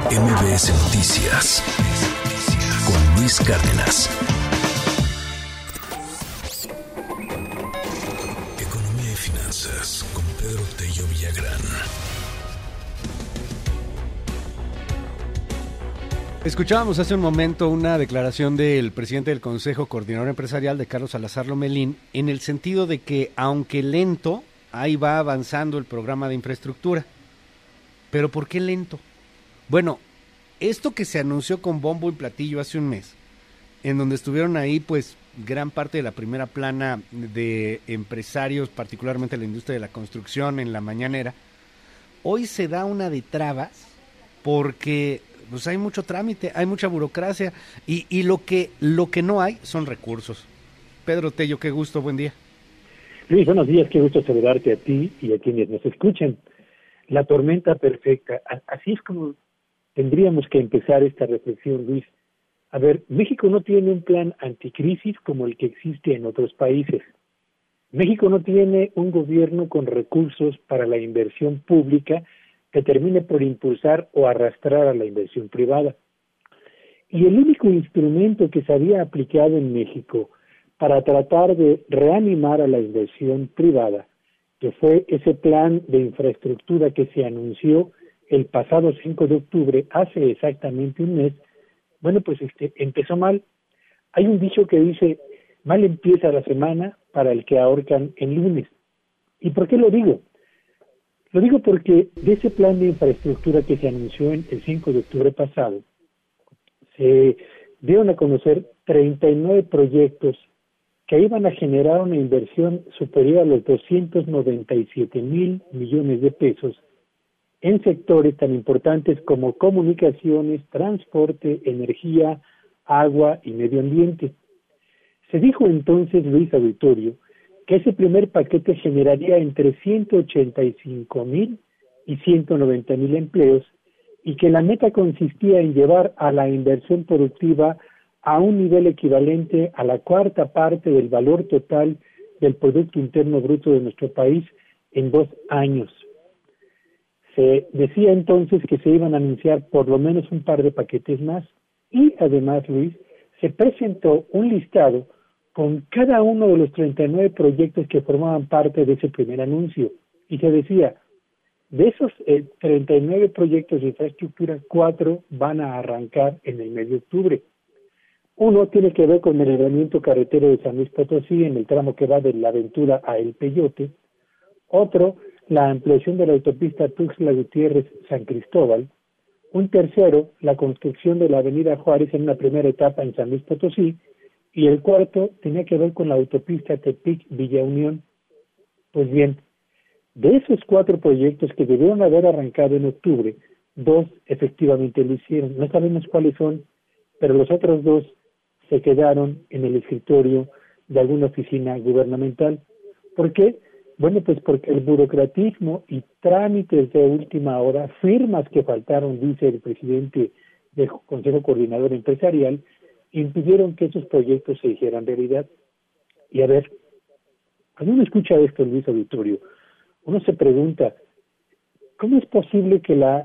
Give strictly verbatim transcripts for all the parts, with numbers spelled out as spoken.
M B S Noticias con Luis Cárdenas. Economía y finanzas con Pedro Tello Villagrán. Escuchábamos hace un momento una declaración del presidente del Consejo Coordinador Empresarial, de Carlos Salazar Lomelín, en el sentido de que, aunque lento, ahí va avanzando el programa de infraestructura. ¿Pero por qué lento? Bueno, esto que se anunció con bombo y platillo hace un mes, en donde estuvieron ahí pues gran parte de la primera plana de empresarios, particularmente la industria de la construcción, en la mañanera, hoy se da una de trabas porque pues hay mucho trámite, hay mucha burocracia y, y lo que lo que no hay son recursos. Pedro Tello, qué gusto, buen día. Luis, buenos días, qué gusto saludarte a ti y a quienes nos escuchan. La tormenta perfecta, así es como tendríamos que empezar esta reflexión, Luis. A ver, México no tiene un plan anticrisis como el que existe en otros países. México no tiene un gobierno con recursos para la inversión pública que termine por impulsar o arrastrar a la inversión privada. Y el único instrumento que se había aplicado en México para tratar de reanimar a la inversión privada, que fue ese plan de infraestructura que se anunció el pasado cinco de octubre, hace exactamente un mes, bueno, pues este empezó mal. Hay un dicho que dice, mal empieza la semana para el que ahorcan el lunes. ¿Y por qué lo digo? Lo digo porque de ese plan de infraestructura que se anunció en el cinco de octubre pasado, se dieron a conocer treinta y nueve proyectos que iban a generar una inversión superior a los doscientos noventa y siete mil millones de pesos en sectores tan importantes como comunicaciones, transporte, energía, agua y medio ambiente. Se dijo entonces, Luis Auditorio, que ese primer paquete generaría entre ciento ochenta y cinco mil y ciento noventa mil empleos y que la meta consistía en llevar a la inversión productiva a un nivel equivalente a la cuarta parte del valor total del Producto Interno Bruto de nuestro país en dos años. Se decía entonces que se iban a anunciar por lo menos un par de paquetes más y además, Luis, se presentó un listado con cada uno de los treinta y nueve proyectos que formaban parte de ese primer anuncio. Y se decía, de esos eh, treinta y nueve proyectos de infraestructura, cuatro van a arrancar en el mes de octubre. Uno tiene que ver con el elevamiento carretero de San Luis Potosí en el tramo que va de La Ventura a El Peyote. Otro, la ampliación de la autopista Tuxtla Gutiérrez-San Cristóbal. Un tercero, la construcción de la avenida Juárez en una primera etapa en San Luis Potosí. Y el cuarto tenía que ver con la autopista Tepic-Villa Unión. Pues bien, de esos cuatro proyectos que debieron haber arrancado en octubre, dos efectivamente lo hicieron. No sabemos cuáles son, pero los otros dos se quedaron en el escritorio de alguna oficina gubernamental. ¿Por qué? Bueno, pues porque el burocratismo y trámites de última hora, firmas que faltaron, dice el presidente del Consejo Coordinador Empresarial, impidieron que esos proyectos se hicieran realidad. Y a ver, cuando uno escucha esto, Luis Auditorio, uno se pregunta, ¿cómo es posible que la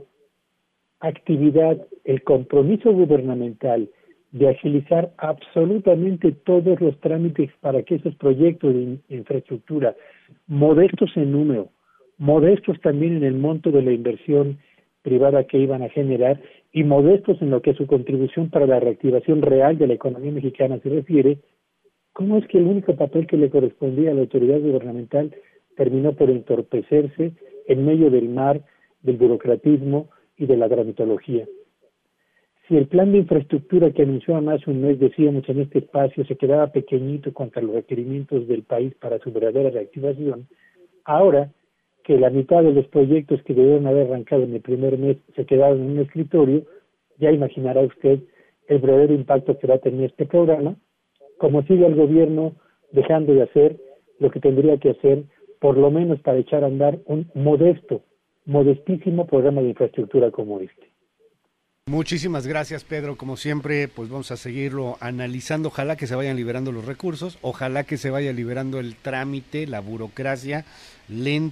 actividad, el compromiso gubernamental de agilizar absolutamente todos los trámites para que esos proyectos de infraestructura, modestos en número, modestos también en el monto de la inversión privada que iban a generar y modestos en lo que a su contribución para la reactivación real de la economía mexicana se refiere, ¿cómo es que el único papel que le correspondía a la autoridad gubernamental terminó por entorpecerse en medio del mar del burocratismo y de la tramitología? Si el plan de infraestructura que anunció hace un mes, decíamos en este espacio, se quedaba pequeñito contra los requerimientos del país para su verdadera reactivación, ahora que la mitad de los proyectos que debieron haber arrancado en el primer mes se quedaron en un escritorio, ya imaginará usted el verdadero impacto que va a tener este programa, como sigue el gobierno dejando de hacer lo que tendría que hacer, por lo menos para echar a andar un modesto, modestísimo programa de infraestructura como este. Muchísimas gracias, Pedro. Como siempre, pues vamos a seguirlo analizando. Ojalá que se vayan liberando los recursos, ojalá que se vaya liberando el trámite, la burocracia, lento,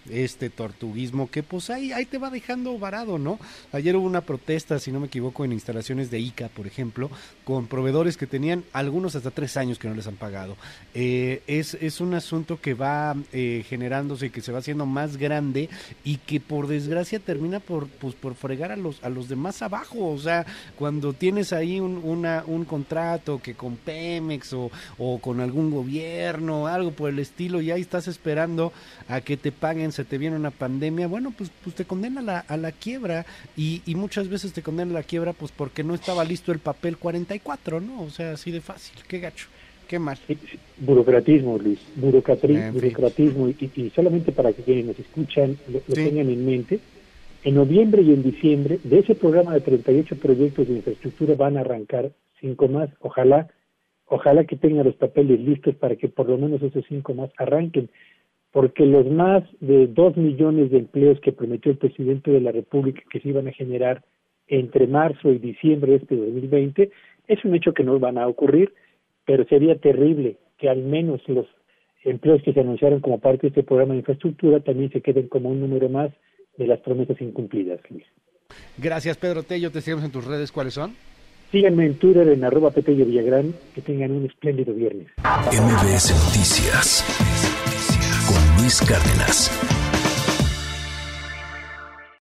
este tortuguismo que pues ahí, ahí te va dejando varado, ¿no? Ayer hubo una protesta, si no me equivoco, en instalaciones de I C A, por ejemplo, con proveedores que tenían algunos hasta tres años que no les han pagado. Eh, es, es un asunto que va eh, generándose y que se va haciendo más grande y que por desgracia termina por pues por fregar a los a los demás abajo. O sea, cuando tienes ahí un, una, un contrato que con Pemex o, o con algún gobierno, algo por el estilo, y ahí estás esperando a que te paguen, se te viene una pandemia, bueno, pues, pues te condena a la, a la quiebra y, y muchas veces te condena a la quiebra pues porque no estaba listo el papel cuarenta y cuatro, ¿no? O sea, así de fácil, qué gacho, qué mal. Sí, sí. Burocratismo, Luis, burocratri en burocratismo y, y solamente para que quienes nos escuchan lo, lo sí. tengan en mente, en noviembre y en diciembre de ese programa de treinta y ocho proyectos de infraestructura van a arrancar cinco más, ojalá, ojalá que tengan los papeles listos para que por lo menos esos cinco más arranquen, porque los más de dos millones de empleos que prometió el presidente de la República que se iban a generar entre marzo y diciembre de este dos mil veinte, es un hecho que no van a ocurrir, pero sería terrible que al menos los empleos que se anunciaron como parte de este programa de infraestructura también se queden como un número más de las promesas incumplidas, Luis. Gracias, Pedro Tello, te seguimos en tus redes, ¿cuáles son? Síganme en Twitter en arroba Petello Villagrán, que tengan un espléndido viernes. M B S Noticias con Luis Cárdenas.